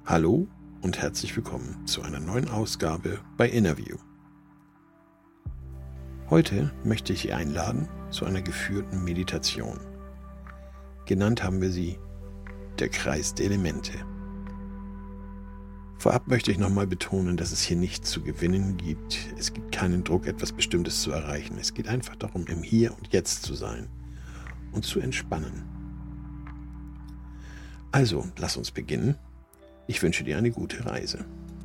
Hallo und herzlich willkommen zu einer neuen Ausgabe bei Innerview. Heute möchte ich Sie einladen zu einer geführten Meditation. Genannt haben wir sie der Kreis der Elemente. Vorab möchte ich nochmal betonen, dass es hier nichts zu gewinnen gibt. Es gibt keinen Druck, etwas Bestimmtes zu erreichen. Es geht einfach darum, im Hier und Jetzt zu sein und zu entspannen. Also, lass uns beginnen. Ich wünsche dir eine gute Reise.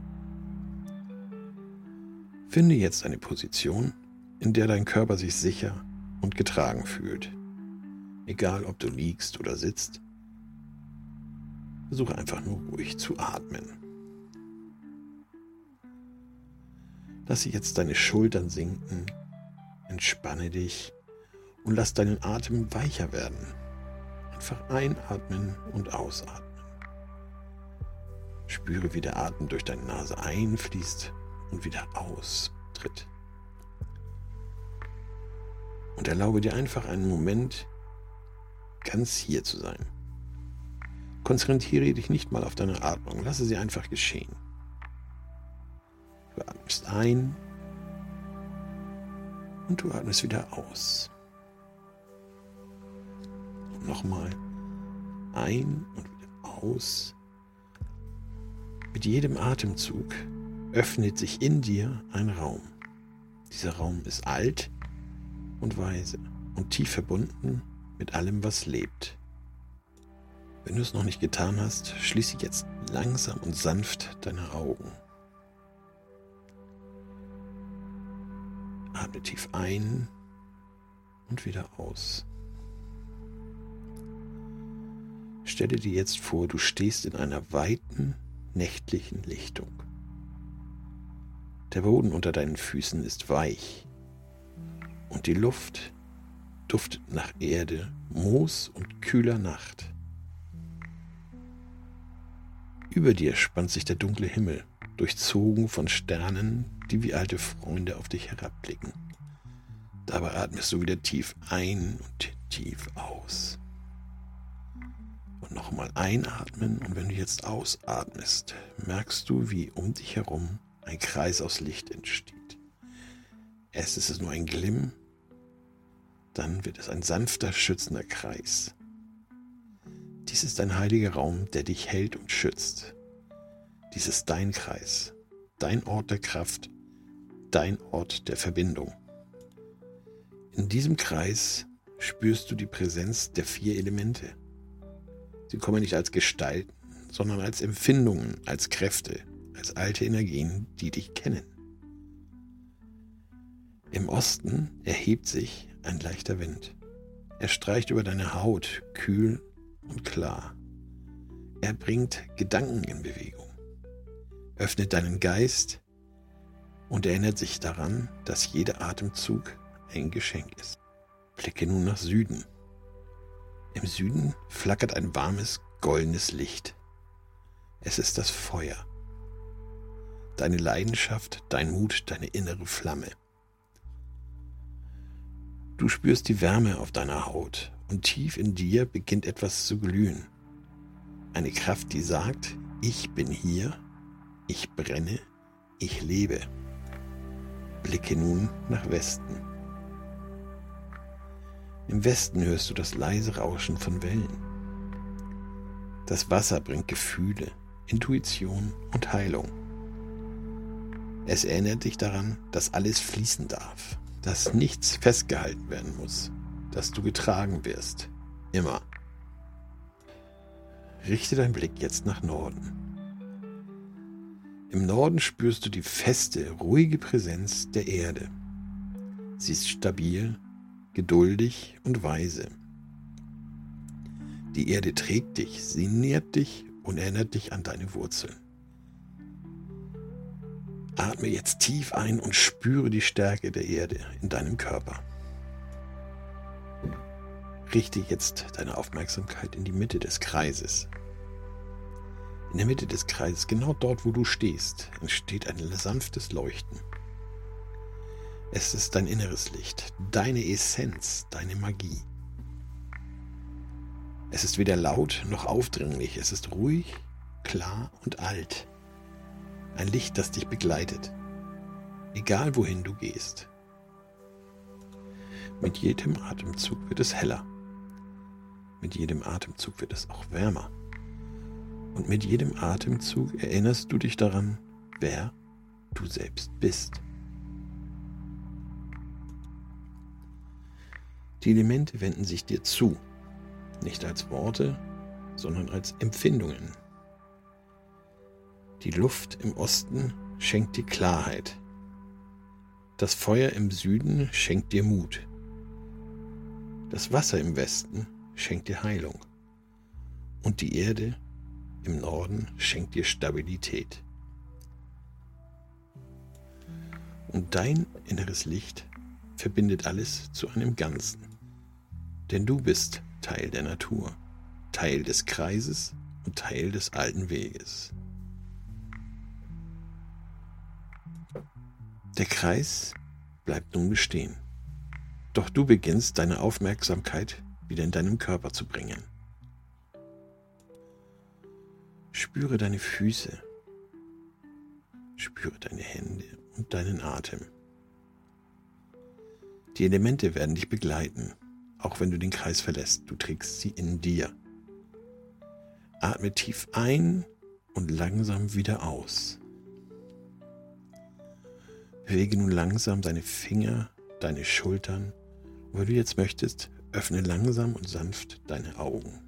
Finde jetzt eine Position, in der dein Körper sich sicher und getragen fühlt. Egal, ob du liegst oder sitzt, versuche einfach nur ruhig zu atmen. Lasse jetzt deine Schultern sinken, entspanne dich und lass deinen Atem weicher werden. Einfach einatmen und ausatmen. Spüre, wie der Atem durch deine Nase einfließt und wieder austritt. Und erlaube dir einfach einen Moment, ganz hier zu sein. Konzentriere dich nicht mal auf deine Atmung, lasse sie einfach geschehen. Du atmest ein und du atmest wieder aus. Und nochmal ein und wieder aus. Mit jedem Atemzug öffnet sich in dir ein Raum. Dieser Raum ist alt und weise und tief verbunden mit allem, was lebt. Wenn du es noch nicht getan hast, schließe jetzt langsam und sanft deine Augen. Atme tief ein und wieder aus. Stelle dir jetzt vor, du stehst in einer weiten, nächtlichen Lichtung. Der Boden unter deinen Füßen ist weich und die Luft duftet nach Erde, Moos und kühler Nacht. Über dir spannt sich der dunkle Himmel, durchzogen von Sternen, die wie alte Freunde auf dich herabblicken. Dabei atmest du wieder tief ein und tief aus. Und nochmal einatmen, und wenn du jetzt ausatmest, merkst du, wie um dich herum ein Kreis aus Licht entsteht. Erst ist es nur ein Glimm, dann wird es ein sanfter, schützender Kreis. Dies ist ein heiliger Raum, der dich hält und schützt. Dies ist dein Kreis, dein Ort der Kraft, dein Ort der Verbindung. In diesem Kreis spürst du die Präsenz der 4 Elemente. Sie kommen nicht als Gestalten, sondern als Empfindungen, als Kräfte, als alte Energien, die dich kennen. Im Osten erhebt sich ein leichter Wind. Er streicht über deine Haut, kühl und klar. Er bringt Gedanken in Bewegung, öffnet deinen Geist und erinnert sich daran, dass jeder Atemzug ein Geschenk ist. Blicke nun nach Süden. Im Süden flackert ein warmes, goldenes Licht. Es ist das Feuer. Deine Leidenschaft, dein Mut, deine innere Flamme. Du spürst die Wärme auf deiner Haut und tief in dir beginnt etwas zu glühen. Eine Kraft, die sagt, ich bin hier, ich brenne, ich lebe. Blicke nun nach Westen. Im Westen hörst du das leise Rauschen von Wellen. Das Wasser bringt Gefühle, Intuition und Heilung. Es erinnert dich daran, dass alles fließen darf, dass nichts festgehalten werden muss, dass du getragen wirst, immer. Richte deinen Blick jetzt nach Norden. Im Norden spürst du die feste, ruhige Präsenz der Erde. Sie ist stabil, geduldig und weise. Die Erde trägt dich, sie nährt dich und erinnert dich an deine Wurzeln. Atme jetzt tief ein und spüre die Stärke der Erde in deinem Körper. Richte jetzt deine Aufmerksamkeit in die Mitte des Kreises. In der Mitte des Kreises, genau dort, wo du stehst, entsteht ein sanftes Leuchten. Es ist dein inneres Licht, deine Essenz, deine Magie. Es ist weder laut noch aufdringlich, es ist ruhig klar und alt. Ein Licht, das dich begleitet, egal wohin du gehst. Mit jedem Atemzug wird es heller. Mit jedem Atemzug wird es auch wärmer. Und mit jedem Atemzug erinnerst du dich daran, wer du selbst bist. Die Elemente wenden sich dir zu, nicht als Worte, sondern als Empfindungen. Die Luft im Osten schenkt dir Klarheit. Das Feuer im Süden schenkt dir Mut. Das Wasser im Westen schenkt dir Heilung. Und die Erde im Norden schenkt dir Stabilität. Und dein inneres Licht verbindet alles zu einem Ganzen. Denn du bist Teil der Natur, Teil des Kreises und Teil des alten Weges. Der Kreis bleibt nun bestehen. Doch du beginnst deine Aufmerksamkeit wieder in deinem Körper zu bringen. Spüre deine Füße, spüre deine Hände und deinen Atem. Die Elemente werden dich begleiten, auch wenn du den Kreis verlässt. Du trägst sie in dir. Atme tief ein und langsam wieder aus. Bewege nun langsam deine Finger, deine Schultern. Und wenn du jetzt möchtest, öffne langsam und sanft deine Augen.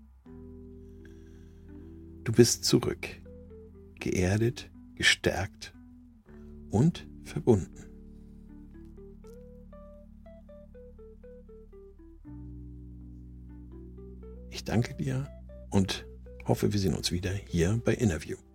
Du bist zurück, geerdet, gestärkt und verbunden. Ich danke dir und hoffe, wir sehen uns wieder hier bei Innerview.